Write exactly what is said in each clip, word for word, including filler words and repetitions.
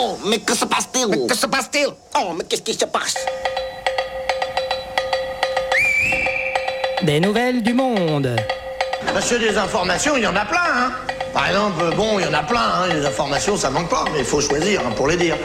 Oh, mais que se passe-t-il? Mais que se passe-t-il? Oh, mais qu'est-ce qui se passe? Des nouvelles du monde. Monsieur, des informations, il y en a plein, hein. Par exemple, bon, il y en a plein, hein. Les informations, ça manque pas, mais il faut choisir, hein, pour les dire.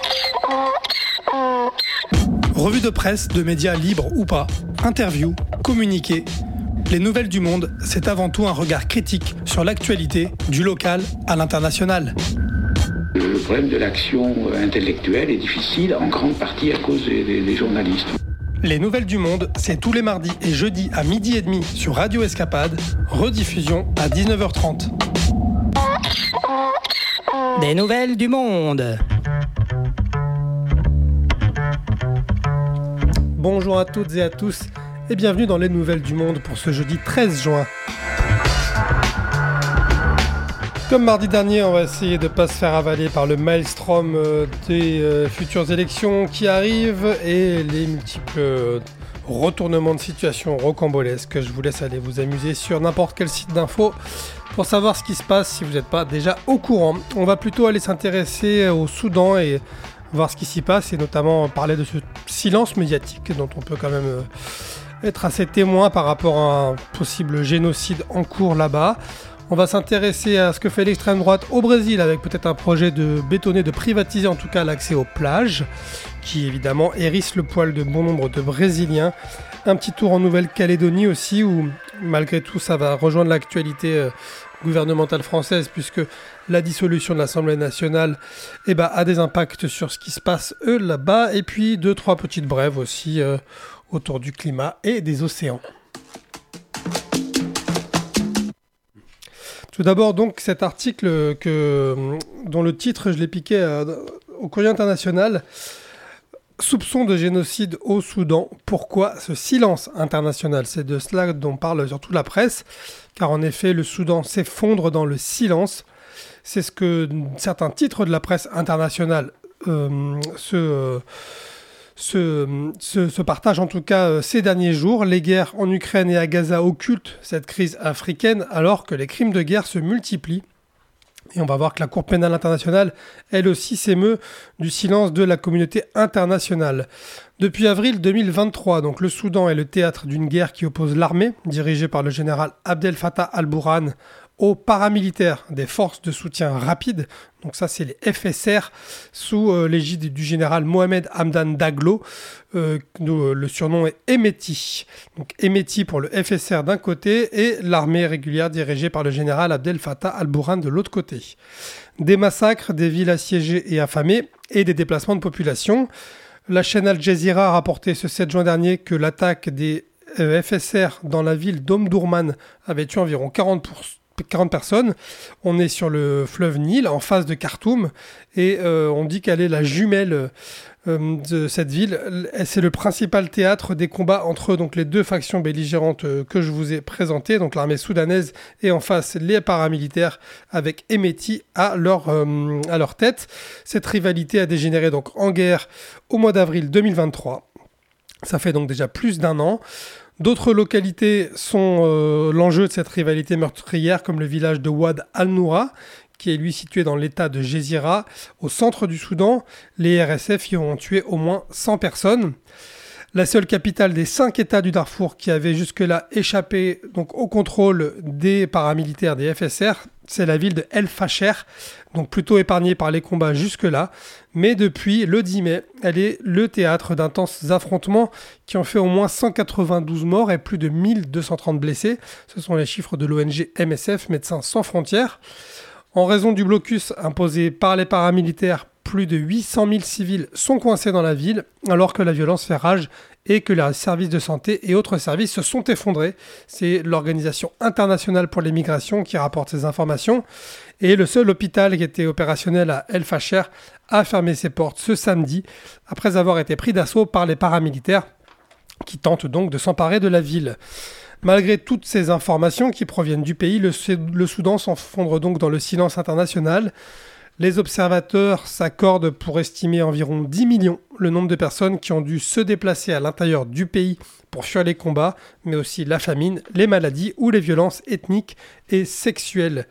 Revue de presse, de médias libres ou pas, interviews, communiqués. Les nouvelles du monde, c'est avant tout un regard critique sur l'actualité, du local à l'international. Le problème de l'action intellectuelle est difficile, en grande partie à cause des, des, des journalistes. Les nouvelles du monde, c'est tous les mardis et jeudis à midi et demi sur Radio Escapade, rediffusion à dix-neuf heures trente. Des nouvelles du monde. Bonjour à toutes et à tous et bienvenue dans les nouvelles du monde pour ce jeudi treize juin. Comme mardi dernier, on va essayer de ne pas se faire avaler par le maelstrom des euh, futures élections qui arrivent et les multiples euh, retournements de situation rocambolesques. Je vous laisse aller vous amuser sur n'importe quel site d'info pour savoir ce qui se passe si vous n'êtes pas déjà au courant. On va plutôt aller s'intéresser au Soudan et voir ce qui s'y passe et notamment parler de ce silence médiatique dont on peut quand même euh, être assez témoin par rapport à un possible génocide en cours là-bas. On va s'intéresser à ce que fait l'extrême droite au Brésil avec peut-être un projet de bétonner, de privatiser en tout cas l'accès aux plages qui évidemment hérisse le poil de bon nombre de Brésiliens. Un petit tour en Nouvelle-Calédonie aussi où malgré tout ça va rejoindre l'actualité euh, gouvernementale française puisque la dissolution de l'Assemblée nationale eh ben, a des impacts sur ce qui se passe eux là-bas et puis deux trois petites brèves aussi euh, autour du climat et des océans. Tout d'abord, donc, cet article que, dont le titre, je l'ai piqué euh, au Courrier international. Soupçon de génocide au Soudan. Pourquoi ce silence international ? C'est de cela dont parle surtout la presse, car en effet, le Soudan s'effondre dans le silence. C'est ce que certains titres de la presse internationale euh, se... Euh, Se, se, se partagent en tout cas euh, ces derniers jours. Les guerres en Ukraine et à Gaza occultent cette crise africaine alors que les crimes de guerre se multiplient. Et on va voir que la Cour pénale internationale, elle aussi, s'émeut du silence de la communauté internationale. Depuis avril deux mille vingt-trois, donc le Soudan est le théâtre d'une guerre qui oppose l'armée, dirigée par le général Abdel Fattah al-Burhan, aux paramilitaires des forces de soutien rapide, donc ça c'est les F S R, sous euh, l'égide du général Mohamed Hamdan Daglo, euh, nous, le surnom est Hemeti. Donc Hemeti pour le F S R d'un côté et l'armée régulière dirigée par le général Abdel Fattah al-Burhan de l'autre côté. Des massacres, des villes assiégées et affamées et des déplacements de population. La chaîne Al Jazeera a rapporté ce sept juin dernier que l'attaque des euh, F S R dans la ville d'Omdurman avait tué environ quarante pour cent quarante personnes. On est sur le fleuve Nil, en face de Khartoum, et euh, on dit qu'elle est la jumelle euh, de cette ville. C'est le principal théâtre des combats entre donc, les deux factions belligérantes euh, que je vous ai présentées, donc l'armée soudanaise et en face les paramilitaires avec Hemeti à leur, euh, à leur tête. Cette rivalité a dégénéré donc en guerre au mois d'avril deux mille vingt-trois. Ça fait donc déjà plus d'un an. D'autres localités sont euh, l'enjeu de cette rivalité meurtrière, comme le village de Wad al-Noura, qui est lui situé dans l'état de Gézira, au centre du Soudan. Les R S F y ont tué au moins cent personnes. La seule capitale des cinq États du Darfour qui avait jusque-là échappé donc, au contrôle des paramilitaires des F S R, c'est la ville de El Fasher, donc plutôt épargnée par les combats jusque-là. Mais depuis le dix mai, elle est le théâtre d'intenses affrontements qui ont fait au moins cent quatre-vingt-douze morts et plus de mille deux cent trente blessés. Ce sont les chiffres de l'O N G M S F, Médecins sans frontières. En raison du blocus imposé par les paramilitaires, plus de huit cent mille civils sont coincés dans la ville, alors que la violence fait rage et que les services de santé et autres services se sont effondrés. C'est l'Organisation internationale pour les migrations qui rapporte ces informations. Et le seul hôpital qui était opérationnel à El Fasher a fermé ses portes ce samedi, après avoir été pris d'assaut par les paramilitaires qui tentent donc de s'emparer de la ville. Malgré toutes ces informations qui proviennent du pays, le, le Soudan s'enfondre donc dans le silence international. Les observateurs s'accordent pour estimer environ dix millions le nombre de personnes qui ont dû se déplacer à l'intérieur du pays pour fuir les combats, mais aussi la famine, les maladies ou les violences ethniques et sexuelles.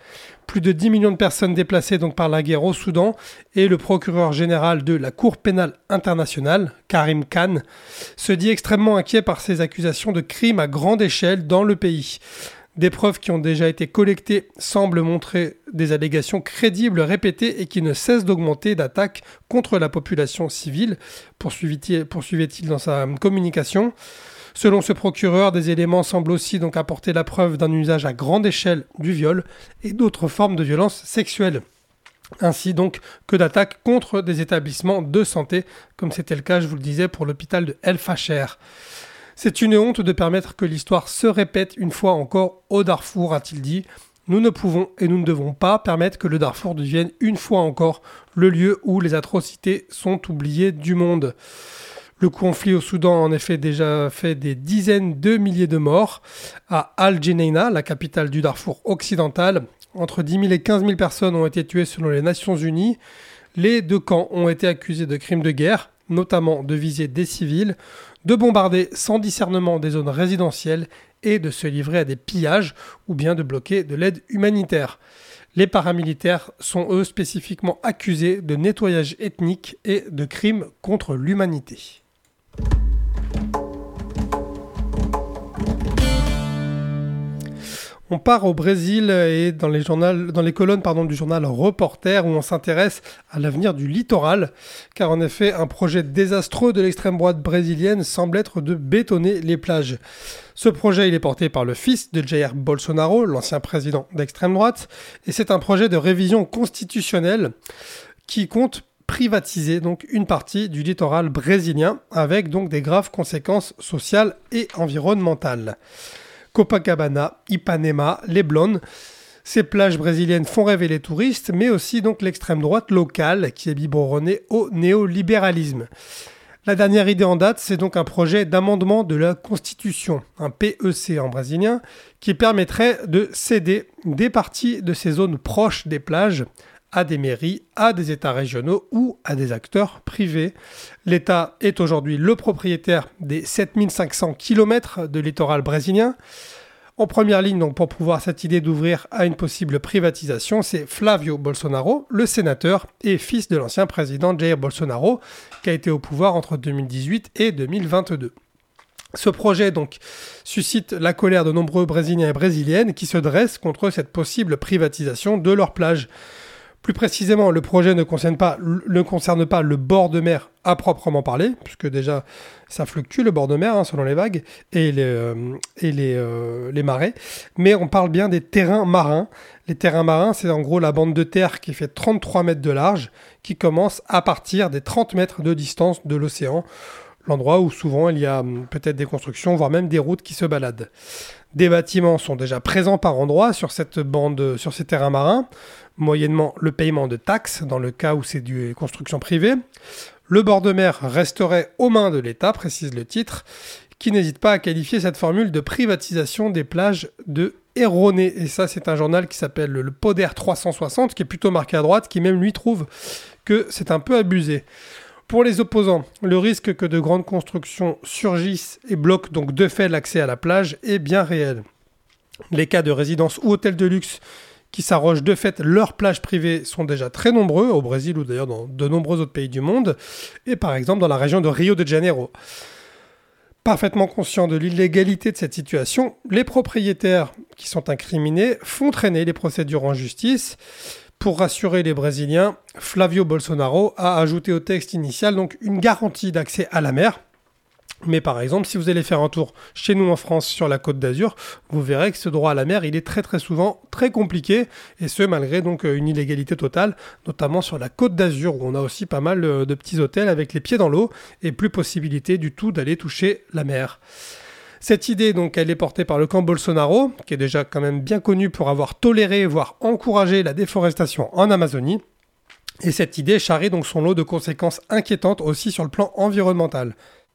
Plus de dix millions de personnes déplacées donc par la guerre au Soudan et le procureur général de la Cour pénale internationale, Karim Khan, se dit extrêmement inquiet par ces accusations de crimes à grande échelle dans le pays. Des preuves qui ont déjà été collectées semblent montrer des allégations crédibles répétées et qui ne cessent d'augmenter d'attaques contre la population civile, poursuivit-il, poursuivait-il dans sa communication. Selon ce procureur, des éléments semblent aussi donc apporter la preuve d'un usage à grande échelle du viol et d'autres formes de violence sexuelle, ainsi donc que d'attaques contre des établissements de santé, comme c'était le cas, je vous le disais, pour l'hôpital de El Fasher. C'est une honte de permettre que l'histoire se répète une fois encore au Darfour, a-t-il dit. Nous ne pouvons et nous ne devons pas permettre que le Darfour devienne une fois encore le lieu où les atrocités sont oubliées du monde. Le conflit au Soudan a en effet déjà fait des dizaines de milliers de morts. À Al-Jeneina, la capitale du Darfour occidental, entre dix mille et quinze mille personnes ont été tuées selon les Nations Unies. Les deux camps ont été accusés de crimes de guerre, notamment de viser des civils, de bombarder sans discernement des zones résidentielles et de se livrer à des pillages ou bien de bloquer de l'aide humanitaire. Les paramilitaires sont eux spécifiquement accusés de nettoyage ethnique et de crimes contre l'humanité. On part au Brésil et dans les, journal, dans les colonnes pardon, du journal Reporter où on s'intéresse à l'avenir du littoral, car en effet un projet désastreux de l'extrême droite brésilienne semble être de bétonner les plages. Ce projet il est porté par le fils de Jair Bolsonaro, l'ancien président d'extrême droite, et c'est un projet de révision constitutionnelle qui compte privatiser donc une partie du littoral brésilien avec donc des graves conséquences sociales et environnementales. Copacabana, Ipanema, Leblon, ces plages brésiliennes font rêver les touristes, mais aussi donc l'extrême droite locale qui est biberonnée au néolibéralisme. La dernière idée en date, c'est donc un projet d'amendement de la Constitution, un P E C en brésilien, qui permettrait de céder des parties de ces zones proches des plages à des mairies, à des États régionaux ou à des acteurs privés. L'État est aujourd'hui le propriétaire des sept mille cinq cents kilomètres de littoral brésilien. En première ligne, donc, pour pouvoir cette idée d'ouvrir à une possible privatisation, c'est Flávio Bolsonaro, le sénateur et fils de l'ancien président Jair Bolsonaro, qui a été au pouvoir entre deux mille dix-huit et deux mille vingt-deux. Ce projet donc suscite la colère de nombreux Brésiliens et Brésiliennes qui se dressent contre cette possible privatisation de leurs plages. Plus précisément, le projet ne concerne pas, ne concerne pas le bord de mer à proprement parler, puisque déjà ça fluctue le bord de mer hein, selon les vagues et, les, euh, et les, euh, les marées, mais on parle bien des terrains marins. Les terrains marins, c'est en gros la bande de terre qui fait trente-trois mètres de large, qui commence à partir des trente mètres de distance de l'océan, l'endroit où souvent il y a peut-être des constructions, voire même des routes qui se baladent. Des bâtiments sont déjà présents par endroits sur cette bande, sur ces terrains marins, moyennement le paiement de taxes dans le cas où c'est des constructions privées. Le bord de mer resterait aux mains de l'État, précise le titre, qui n'hésite pas à qualifier cette formule de privatisation des plages de erronée. Et ça, c'est un journal qui s'appelle le Poder trois cent soixante, qui est plutôt marqué à droite, qui même lui trouve que c'est un peu abusé. Pour les opposants, le risque que de grandes constructions surgissent et bloquent donc de fait l'accès à la plage est bien réel. Les cas de résidences ou hôtels de luxe qui s'arrogent de fait leurs plages privées sont déjà très nombreux, au Brésil ou d'ailleurs dans de nombreux autres pays du monde, et par exemple dans la région de Rio de Janeiro. Parfaitement conscients de l'illégalité de cette situation, les propriétaires qui sont incriminés font traîner les procédures en justice. Pour rassurer les Brésiliens, Flávio Bolsonaro a ajouté au texte initial donc une garantie d'accès à la mer. Mais par exemple, si vous allez faire un tour chez nous en France sur la Côte d'Azur, vous verrez que ce droit à la mer, il est très très souvent très compliqué, et ce malgré donc une illégalité totale, notamment sur la Côte d'Azur où on a aussi pas mal de petits hôtels avec les pieds dans l'eau et plus possibilité du tout d'aller toucher la mer. Cette idée, donc, elle est portée par le camp Bolsonaro, qui est déjà quand même bien connu pour avoir toléré, voire encouragé la déforestation en Amazonie. Et cette idée charrie donc son lot de conséquences inquiétantes aussi sur le plan environnemental.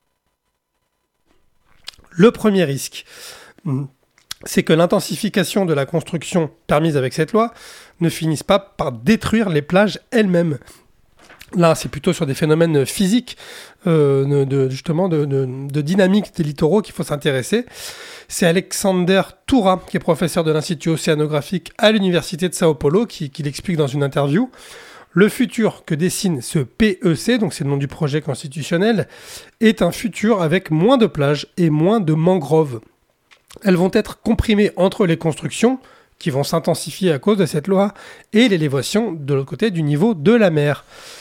Le premier risque, c'est que l'intensification de la construction permise avec cette loi ne finisse pas par détruire les plages elles-mêmes. Là, c'est plutôt sur des phénomènes physiques, euh, de, justement, de, de, de dynamique des littoraux qu'il faut s'intéresser. C'est Alexander Toura, qui est professeur de l'Institut océanographique à l'Université de Sao Paulo, qui, qui l'explique dans une interview. Le futur que dessine ce P E C, donc c'est le nom du projet constitutionnel, est un futur avec moins de plages et moins de mangroves. Elles vont être comprimées entre les constructions, qui vont s'intensifier à cause de cette loi, et l'élévation de l'autre côté du niveau de la mer.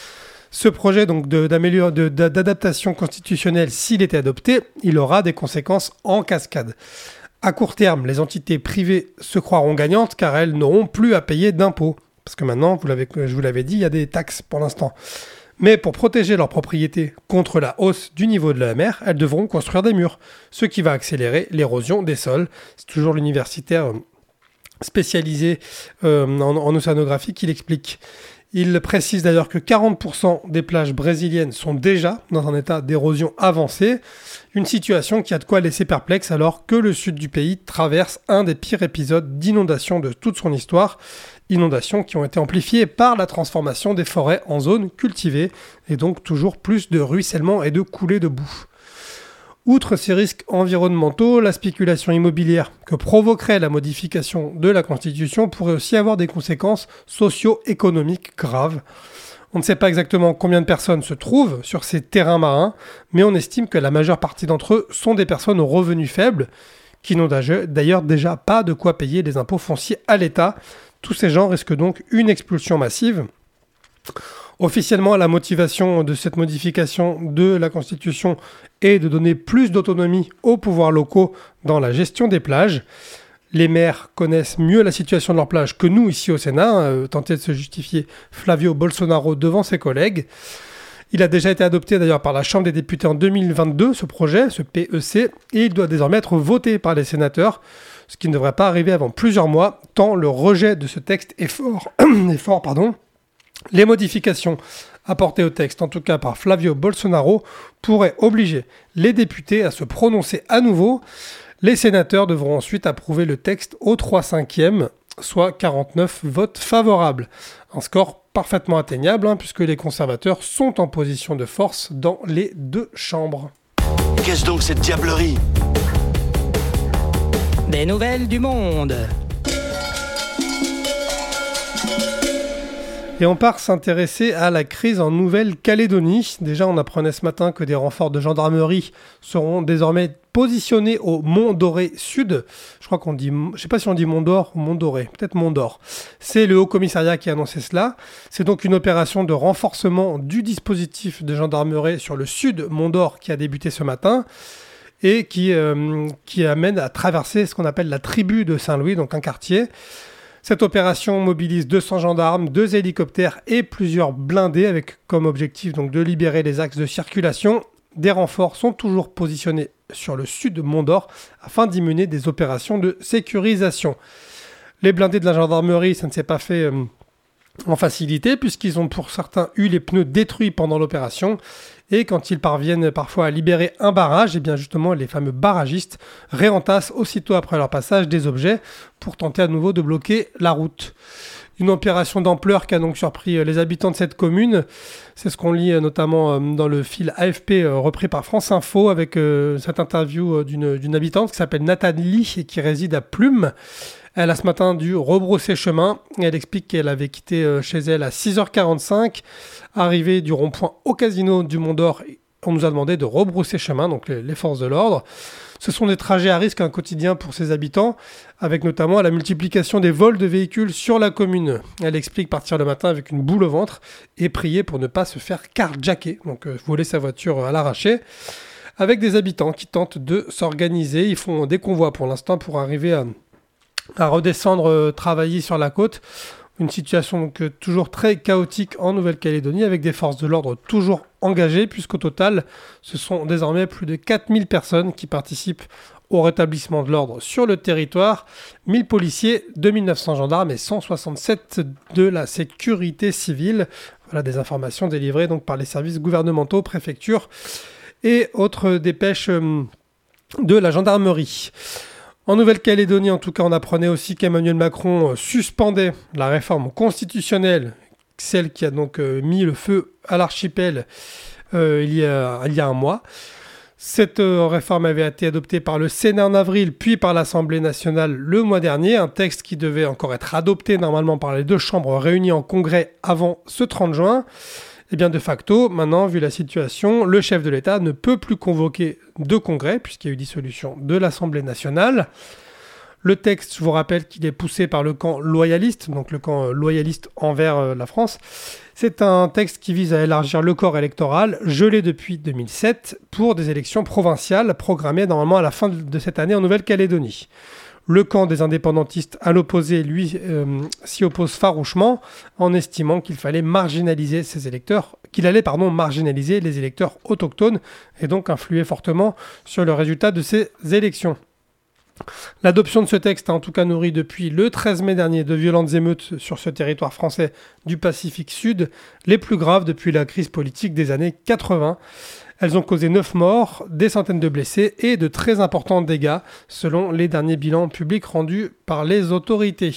Ce projet donc de, de, d'adaptation constitutionnelle, s'il était adopté, il aura des conséquences en cascade. À court terme, les entités privées se croiront gagnantes car elles n'auront plus à payer d'impôts. Parce que maintenant, vous l'avez, je vous l'avais dit, il y a des taxes pour l'instant. Mais pour protéger leurs propriétés contre la hausse du niveau de la mer, elles devront construire des murs, ce qui va accélérer l'érosion des sols. C'est toujours l'universitaire spécialisé euh, en, en océanographie qui l'explique. Il précise d'ailleurs que quarante pour cent des plages brésiliennes sont déjà dans un état d'érosion avancé, une situation qui a de quoi laisser perplexe alors que le sud du pays traverse un des pires épisodes d'inondation de toute son histoire, inondations qui ont été amplifiées par la transformation des forêts en zones cultivées et donc toujours plus de ruissellement et de coulées de boue. Outre ces risques environnementaux, la spéculation immobilière que provoquerait la modification de la Constitution pourrait aussi avoir des conséquences socio-économiques graves. On ne sait pas exactement combien de personnes se trouvent sur ces terrains marins, mais on estime que la majeure partie d'entre eux sont des personnes aux revenus faibles, qui n'ont d'ailleurs déjà pas de quoi payer les impôts fonciers à l'État. Tous ces gens risquent donc une expulsion massive. Officiellement, la motivation de cette modification de la Constitution est de donner plus d'autonomie aux pouvoirs locaux dans la gestion des plages. Les maires connaissent mieux la situation de leurs plages que nous ici au Sénat, euh, tentait de se justifier Flavio Bolsonaro devant ses collègues. Il a déjà été adopté d'ailleurs par la Chambre des députés en deux mille vingt-deux, ce projet, ce P E C, et il doit désormais être voté par les sénateurs, ce qui ne devrait pas arriver avant plusieurs mois, tant le rejet de ce texte est fort. est fort pardon. Les modifications apportées au texte, en tout cas par Flavio Bolsonaro, pourraient obliger les députés à se prononcer à nouveau. Les sénateurs devront ensuite approuver le texte au trois cinquièmes, soit quarante-neuf votes favorables. Un score parfaitement atteignable, hein, puisque les conservateurs sont en position de force dans les deux chambres. Qu'est-ce donc cette diablerie ? Des nouvelles du monde. Et on part s'intéresser à la crise en Nouvelle-Calédonie. Déjà, on apprenait ce matin que des renforts de gendarmerie seront désormais positionnés au Mont Doré Sud. Je crois qu'on dit, je ne sais pas si on dit Mont d'Or ou Mont Doré, peut-être Mont d'Or. C'est le Haut-Commissariat qui a annoncé cela. C'est donc une opération de renforcement du dispositif de gendarmerie sur le sud Mont d'Or qui a débuté ce matin et qui, euh, qui amène à traverser ce qu'on appelle la tribu de Saint-Louis, donc un quartier. Cette opération mobilise deux cents gendarmes, deux hélicoptères et plusieurs blindés avec comme objectif donc de libérer les axes de circulation. Des renforts sont toujours positionnés sur le sud de Mont d'Or afin d'y mener des opérations de sécurisation. Les blindés de la gendarmerie, ça ne s'est pas fait euh, en facilité puisqu'ils ont pour certains eu les pneus détruits pendant l'opération. Et quand ils parviennent parfois à libérer un barrage, et bien justement les fameux barragistes réentassent aussitôt après leur passage des objets pour tenter à nouveau de bloquer la route. Une opération d'ampleur qui a donc surpris les habitants de cette commune. C'est ce qu'on lit notamment dans le fil A F P repris par France Info avec cette interview d'une, d'une habitante qui s'appelle Nathalie et qui réside à Plume. Elle a ce matin dû rebrousser chemin. Elle explique qu'elle avait quitté chez elle à six heures quarante-cinq. Arrivée du rond-point au casino du Mont d'Or, on nous a demandé de rebrousser chemin, donc les, les forces de l'ordre. Ce sont des trajets à risque un quotidien pour ses habitants, avec notamment la multiplication des vols de véhicules sur la commune. Elle explique partir le matin avec une boule au ventre et prier pour ne pas se faire carjacker, donc euh, voler sa voiture à l'arraché. Avec des habitants qui tentent de s'organiser. Ils font des convois pour l'instant pour arriver à... à redescendre euh, travailler sur la côte. Une situation donc, euh, toujours très chaotique en Nouvelle-Calédonie avec des forces de l'ordre toujours engagées puisqu'au total, ce sont désormais plus de quatre mille personnes qui participent au rétablissement de l'ordre sur le territoire. mille policiers, deux mille neuf cents gendarmes et cent soixante-sept de la sécurité civile. Voilà des informations délivrées donc, par les services gouvernementaux, préfectures et autres dépêches euh, de la gendarmerie. En Nouvelle-Calédonie, en tout cas, on apprenait aussi qu'Emmanuel Macron suspendait la réforme constitutionnelle celle qui a donc euh, mis le feu à l'archipel euh, il, y a, il y a un mois. Cette euh, réforme avait été adoptée par le Sénat en avril, puis par l'Assemblée nationale le mois dernier, un texte qui devait encore être adopté normalement par les deux chambres réunies en congrès avant ce trente juin. Et bien de facto, maintenant, vu la situation, le chef de l'État ne peut plus convoquer de congrès, puisqu'il y a eu dissolution de l'Assemblée nationale. Le texte, je vous rappelle qu'il est poussé par le camp loyaliste, donc le camp loyaliste envers euh, la France. C'est un texte qui vise à élargir le corps électoral, gelé depuis deux mille sept, pour des élections provinciales programmées normalement à la fin de cette année en Nouvelle-Calédonie. Le camp des indépendantistes à l'opposé, lui, euh, s'y oppose farouchement en estimant qu'il fallait marginaliser ses électeurs, qu'il allait pardon, marginaliser les électeurs autochtones et donc influer fortement sur le résultat de ces élections. L'adoption de ce texte a en tout cas nourri depuis le treize mai dernier de violentes émeutes sur ce territoire français du Pacifique Sud, les plus graves depuis la crise politique des années quatre-vingts. Elles ont causé neuf morts, des centaines de blessés et de très importants dégâts, selon les derniers bilans publics rendus par les autorités.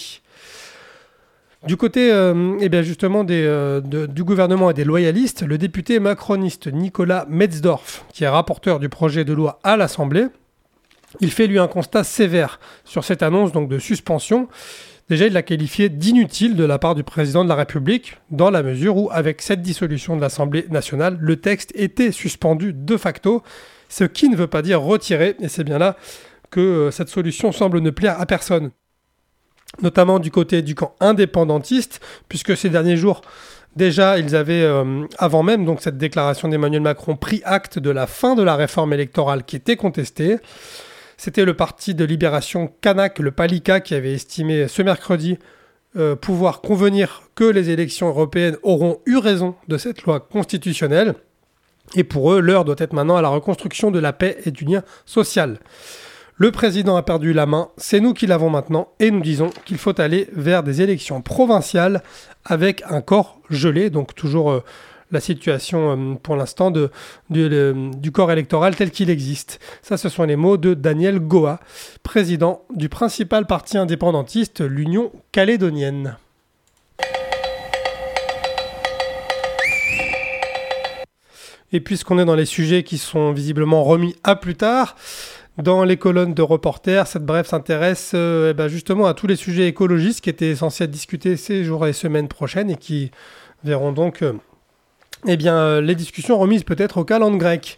Du côté euh, eh bien justement des, euh, de, du gouvernement et des loyalistes, le député macroniste Nicolas Metzdorf, qui est rapporteur du projet de loi à l'Assemblée, il fait lui un constat sévère sur cette annonce donc de suspension. Déjà, il l'a qualifié d'inutile de la part du président de la République, dans la mesure où, avec cette dissolution de l'Assemblée nationale, le texte était suspendu de facto, ce qui ne veut pas dire retiré, et c'est bien là que euh, cette solution semble ne plaire à personne. Notamment du côté du camp indépendantiste, puisque ces derniers jours, déjà, ils avaient, euh, avant même donc cette déclaration d'Emmanuel Macron, pris acte de la fin de la réforme électorale qui était contestée. C'était le parti de libération kanak, le Palika, qui avait estimé ce mercredi euh, pouvoir convenir que les élections européennes auront eu raison de cette loi constitutionnelle. Et pour eux, l'heure doit être maintenant à la reconstruction de la paix et du lien social. Le président a perdu la main, c'est nous qui l'avons maintenant, et nous disons qu'il faut aller vers des élections provinciales avec un corps gelé, donc toujours euh, la situation euh, pour l'instant de, de, de, du corps électoral tel qu'il existe. Ça, ce sont les mots de Daniel Goa, président du principal parti indépendantiste, l'Union calédonienne. Et puisqu'on est dans les sujets qui sont visiblement remis à plus tard, dans les colonnes de Reporters, cette brève s'intéresse euh, eh ben justement à tous les sujets écologistes qui étaient censés être discutés ces jours et semaines prochaines et qui verront donc euh, eh bien, euh, les discussions remises peut-être au calendrier grec.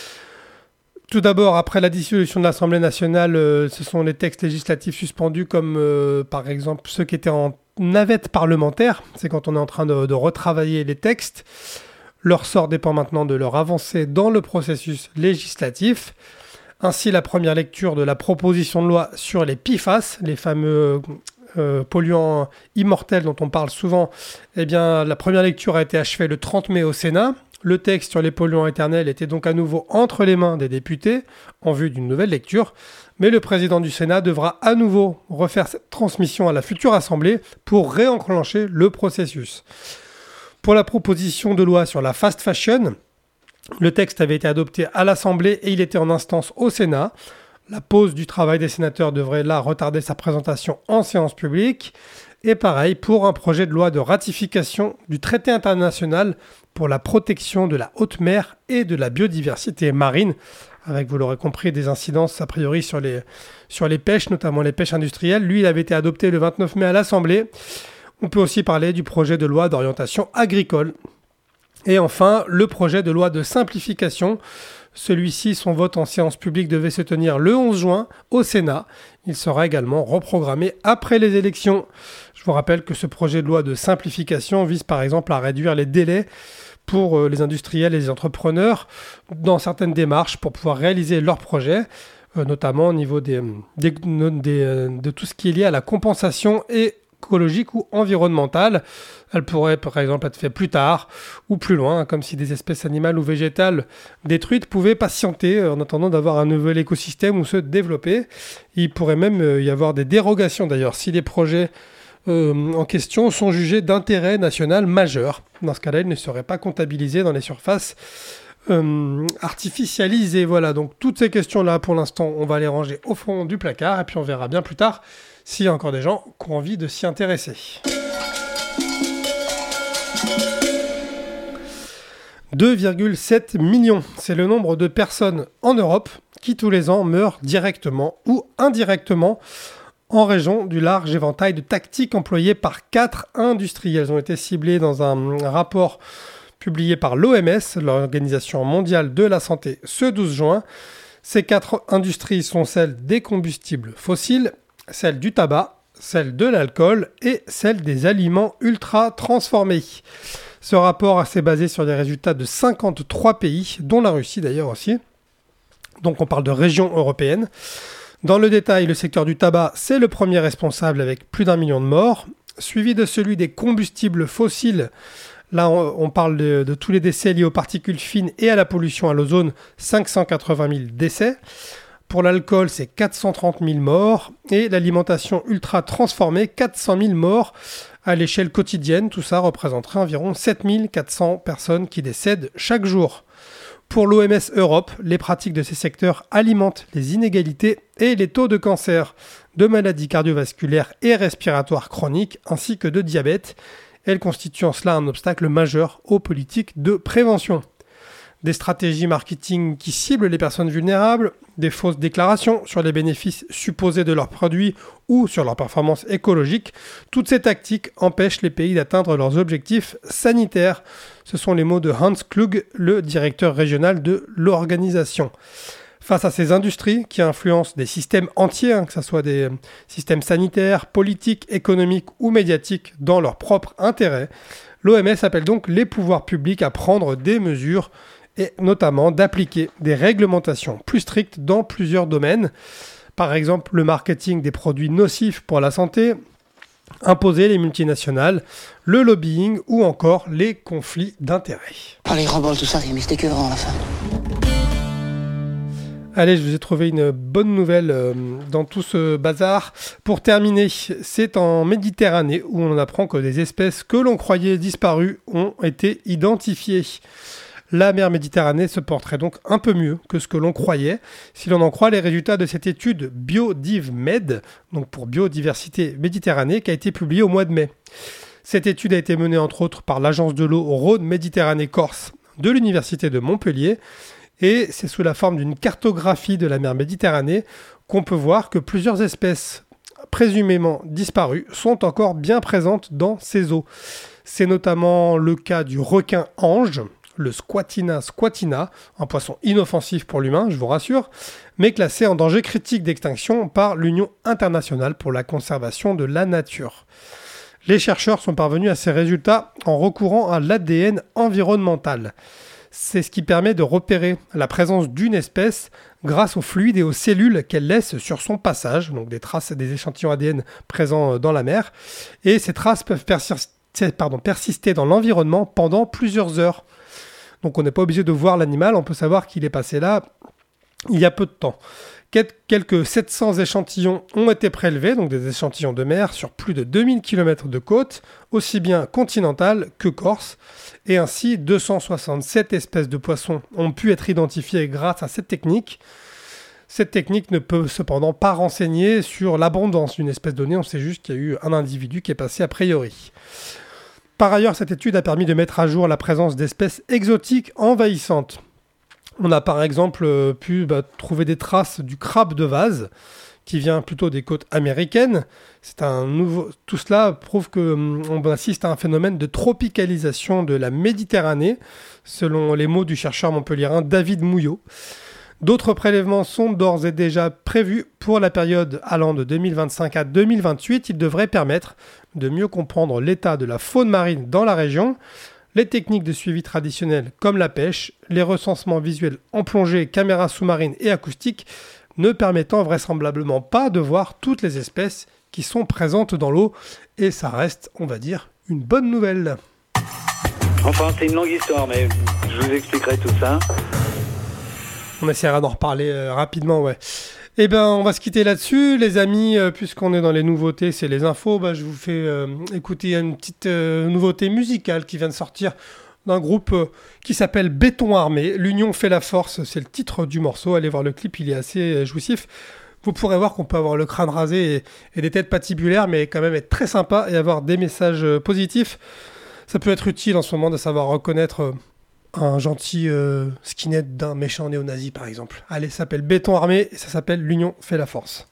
Tout d'abord, après la dissolution de l'Assemblée nationale, euh, ce sont les textes législatifs suspendus comme euh, par exemple ceux qui étaient en navette parlementaire. C'est quand on est en train de, de retravailler les textes. Leur sort dépend maintenant de leur avancée dans le processus législatif. Ainsi, la première lecture de la proposition de loi sur les P F A S, les fameux euh, polluants immortels dont on parle souvent, eh bien, la première lecture a été achevée le trente mai au Sénat. Le texte sur les polluants éternels était donc à nouveau entre les mains des députés en vue d'une nouvelle lecture. Mais le président du Sénat devra à nouveau refaire cette transmission à la future Assemblée pour réenclencher le processus. Pour la proposition de loi sur la fast fashion, le texte avait été adopté à l'Assemblée et il était en instance au Sénat. La pause du travail des sénateurs devrait là retarder sa présentation en séance publique. Et pareil pour un projet de loi de ratification du traité international pour la protection de la haute mer et de la biodiversité marine, avec, vous l'aurez compris, des incidences a priori sur les, sur les pêches, notamment les pêches industrielles. Lui, il avait été adopté le vingt-neuf mai à l'Assemblée. On peut aussi parler du projet de loi d'orientation agricole. Et enfin, le projet de loi de simplification. Celui-ci, son vote en séance publique devait se tenir le onze juin au Sénat. Il sera également reprogrammé après les élections. Je vous rappelle que ce projet de loi de simplification vise par exemple à réduire les délais pour les industriels et les entrepreneurs dans certaines démarches pour pouvoir réaliser leurs projets, notamment au niveau des, des, des, de tout ce qui est lié à la compensation et écologique ou environnementale. Elle pourrait par exemple être faite plus tard ou plus loin, comme si des espèces animales ou végétales détruites pouvaient patienter en attendant d'avoir un nouvel écosystème ou se développer. Il pourrait même y avoir des dérogations d'ailleurs si les projets euh, en question sont jugés d'intérêt national majeur. Dans ce cas-là, ils ne seraient pas comptabilisés dans les surfaces euh, artificialisées. Voilà, donc toutes ces questions-là, pour l'instant, on va les ranger au fond du placard et puis on verra bien plus tard s'il y a encore des gens qui ont envie de s'y intéresser. deux virgule sept millions, c'est le nombre de personnes en Europe qui tous les ans meurent directement ou indirectement en raison du large éventail de tactiques employées par quatre industries. Elles ont été ciblées dans un rapport publié par l'O M S, l'Organisation mondiale de la santé, ce douze juin. Ces quatre industries sont celles des combustibles fossiles, celles du tabac, celles de l'alcool et celles des aliments ultra transformés. Ce rapport s'est basé sur des résultats de cinquante-trois pays, dont la Russie d'ailleurs aussi. Donc on parle de région européenne. Dans le détail, le secteur du tabac, c'est le premier responsable avec plus d'un million de morts, suivi de celui des combustibles fossiles. Là, on, on parle de, de tous les décès liés aux particules fines et à la pollution à l'ozone, cinq cent quatre-vingt mille décès. Pour l'alcool, c'est quatre cent trente mille morts. Et l'alimentation ultra transformée, quatre cent mille morts. À l'échelle quotidienne, tout ça représenterait environ sept mille quatre cents personnes qui décèdent chaque jour. Pour l'O M S Europe, les pratiques de ces secteurs alimentent les inégalités et les taux de cancer, de maladies cardiovasculaires et respiratoires chroniques, ainsi que de diabète. Elles constituent en cela un obstacle majeur aux politiques de prévention. Des stratégies marketing qui ciblent les personnes vulnérables, des fausses déclarations sur les bénéfices supposés de leurs produits ou sur leur performance écologique, toutes ces tactiques empêchent les pays d'atteindre leurs objectifs sanitaires. Ce sont les mots de Hans Klug, le directeur régional de l'organisation. Face à ces industries qui influencent des systèmes entiers, hein, que ce soit des systèmes sanitaires, politiques, économiques ou médiatiques dans leur propre intérêt, l'O M S appelle donc les pouvoirs publics à prendre des mesures et notamment d'appliquer des réglementations plus strictes dans plusieurs domaines. Par exemple, le marketing des produits nocifs pour la santé, imposer les multinationales, le lobbying ou encore les conflits d'intérêts. Allez, remballe tout ça, mais c'était que avant la fin. Allez, je vous ai trouvé une bonne nouvelle euh, dans tout ce bazar. Pour terminer, c'est en Méditerranée où on apprend que des espèces que l'on croyait disparues ont été identifiées. La mer Méditerranée se porterait donc un peu mieux que ce que l'on croyait, si l'on en croit les résultats de cette étude BiodiveMed, donc pour Biodiversité Méditerranée, qui a été publiée au mois de mai. Cette étude a été menée entre autres par l'agence de l'eau Rhône-Méditerranée-Corse de l'Université de Montpellier, et c'est sous la forme d'une cartographie de la mer Méditerranée qu'on peut voir que plusieurs espèces présumément disparues sont encore bien présentes dans ces eaux. C'est notamment le cas du requin ange, le Squatina squatina, un poisson inoffensif pour l'humain, je vous rassure, mais classé en danger critique d'extinction par l'Union internationale pour la conservation de la nature. Les chercheurs sont parvenus à ces résultats en recourant à l'A D N environnemental. C'est ce qui permet de repérer la présence d'une espèce grâce aux fluides et aux cellules qu'elle laisse sur son passage, donc des traces des échantillons A D N présents dans la mer, et ces traces peuvent persister, pardon, persister dans l'environnement pendant plusieurs heures. Donc on n'est pas obligé de voir l'animal, on peut savoir qu'il est passé là il y a peu de temps. Quelques sept cents échantillons ont été prélevés, donc des échantillons de mer sur plus de deux mille kilomètres de côte, aussi bien continentale que corse, et ainsi deux cent soixante-sept espèces de poissons ont pu être identifiées grâce à cette technique. Cette technique ne peut cependant pas renseigner sur l'abondance d'une espèce donnée, on sait juste qu'il y a eu un individu qui est passé a priori. Par ailleurs, cette étude a permis de mettre à jour la présence d'espèces exotiques envahissantes. On a par exemple pu bah, trouver des traces du crabe de vase, qui vient plutôt des côtes américaines. C'est un nouveau... Tout cela prouve qu'on assiste à un phénomène de tropicalisation de la Méditerranée, selon les mots du chercheur montpelliérain David Mouillot. D'autres prélèvements sont d'ores et déjà prévus pour la période allant de deux mille vingt-cinq à deux mille vingt-huit. Ils devraient permettre de mieux comprendre l'état de la faune marine dans la région, les techniques de suivi traditionnelles comme la pêche, les recensements visuels en plongée, caméras sous-marines et acoustiques, ne permettant vraisemblablement pas de voir toutes les espèces qui sont présentes dans l'eau. Et ça reste, on va dire, une bonne nouvelle. Enfin, c'est une longue histoire, mais je vous expliquerai tout ça. On essaiera d'en reparler euh, rapidement, ouais. Eh ben, on va se quitter là-dessus, les amis, euh, puisqu'on est dans les nouveautés, c'est les infos. Bah, je vous fais euh, écouter une petite euh, nouveauté musicale qui vient de sortir d'un groupe euh, qui s'appelle Béton Armé. L'union fait la force, c'est le titre du morceau. Allez voir le clip, il est assez euh, jouissif. Vous pourrez voir qu'on peut avoir le crâne rasé et, et des têtes patibulaires, mais quand même être très sympa et avoir des messages euh, positifs. Ça peut être utile en ce moment de savoir reconnaître... Euh, un gentil euh, skinhead d'un méchant néo-nazi, par exemple. Allez, ça s'appelle Béton Armé et ça s'appelle L'Union fait la force.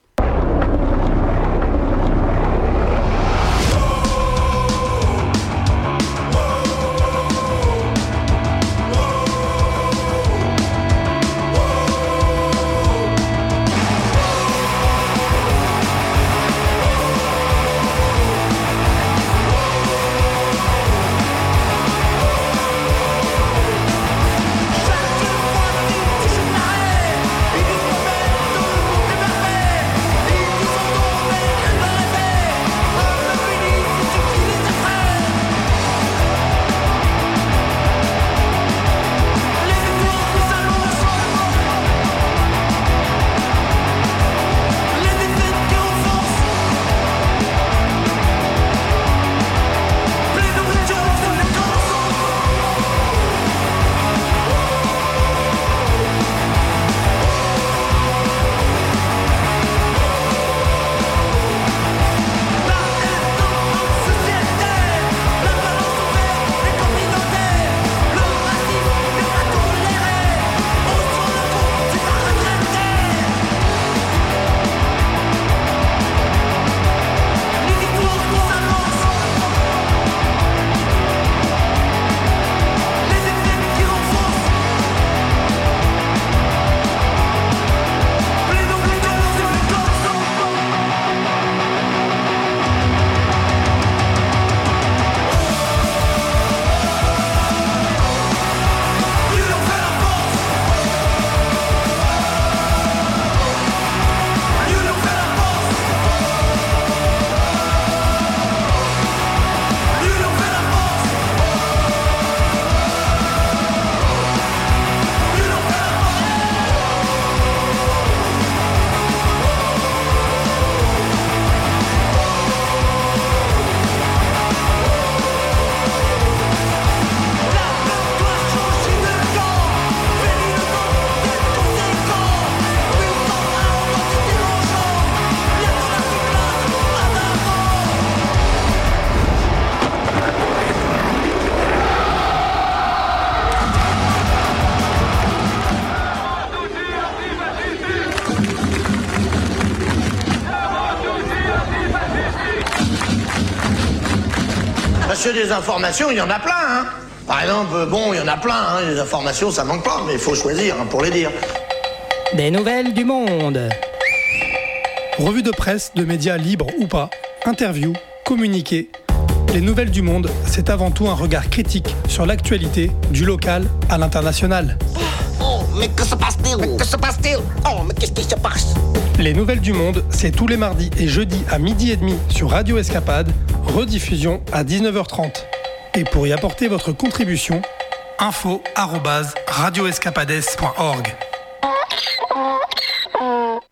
Monsieur, des informations, il y en a plein, hein. Par exemple, bon, il y en a plein, hein. Les informations, ça manque pas, mais il faut choisir hein, pour les dire. Des nouvelles du monde. Revue de presse, de médias libres ou pas, interviews, communiqués. Les nouvelles du monde, c'est avant tout un regard critique sur l'actualité, du local à l'international. Oh, mais que se passe-t-il? Mais que se passe-t-il? Oh, mais qu'est-ce qui se passe? Les nouvelles du monde, c'est tous les mardis et jeudis à midi et demi sur Radio Escapade, rediffusion à dix-neuf heures trente. Et pour y apporter votre contribution, info arobase radio escapades point org.